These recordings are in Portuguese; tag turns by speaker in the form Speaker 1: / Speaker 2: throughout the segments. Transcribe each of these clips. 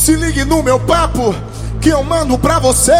Speaker 1: Se ligue no meu papo que eu mando pra vocês.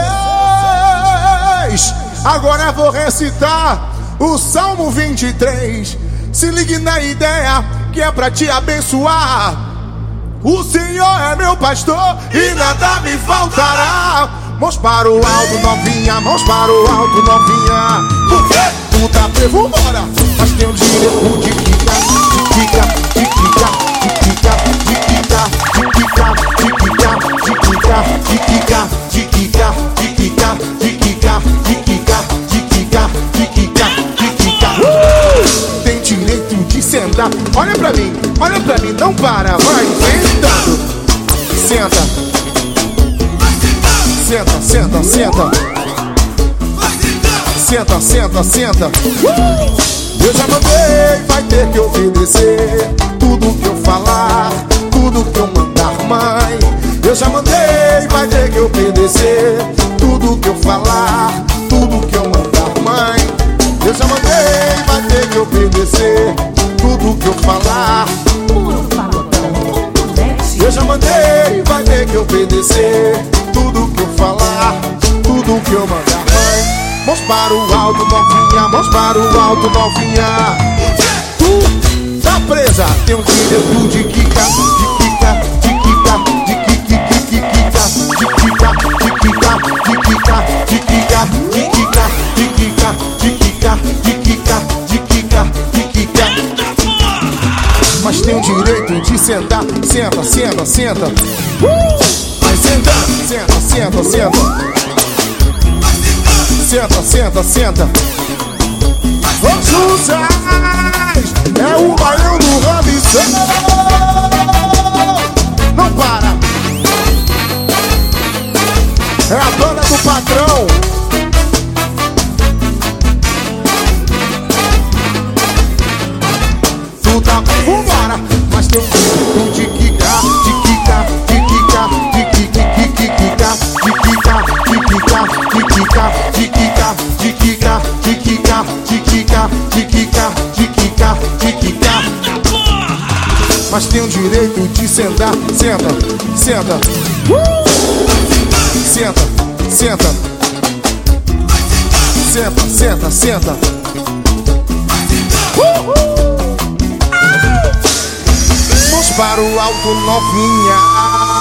Speaker 1: Agora eu vou recitar o Salmo 23. Se ligue na ideia que é pra te abençoar. O Senhor é meu pastor e nada me faltará. Mãos para o alto, novinha, mãos para o alto, novinha. Por quê? Tu tá preso, vambora. Mas tem o direito de quicar, de quicar, de quicar, de quicar, de quicar, de quicar, de quicar, de quicar, de quicar, de quicar, de quicar, de quicar, de quicar, de quicar, de quicar. Tem direito de sentar. Olha pra mim, não para, vai sentando. Senta. Senta, senta, senta. Senta, senta, senta. Eu já mandei, vai ter que obedecer tudo que eu falar, tudo que eu mandar, mãe. Eu já mandei, vai ter que obedecer tudo que eu falar, tudo que eu mandar, mãe. Eu já mandei, vai ter que obedecer tudo que eu falar. Eu já mandei, vai ter que obedecer tudo que eu falar, tudo que eu mandar, mãe. Mãos para o alto, novinha, mãos para o alto, novinha. Tu tá presa, tem um direito de quicar, de quicar, de quicar, de quicar, de quicar, de quicar, de quicar, de quicar, de quicar, de quicar, de quicar, de quicar, de quicar, de quicar. Mas tem o direito de sentar, senta, senta, senta. Vai sentar, senta, senta, senta. Senta, senta, senta. Ô Sucesso, é o baião do Robinson. Não para. É a banda do patrão. Tu tá, vambora. Mas tem um de quicar, de quicar, de quicar, de quicar, de quicar, de quicar, de quicar, de quicar, de quicar, de quicar, de quicar, de quicar, de quicar, de quicar, de quicar. Mas tem o direito de sentar, senta, senta. Senta, senta. Senta, senta, senta. Mãos para o alto, novinha.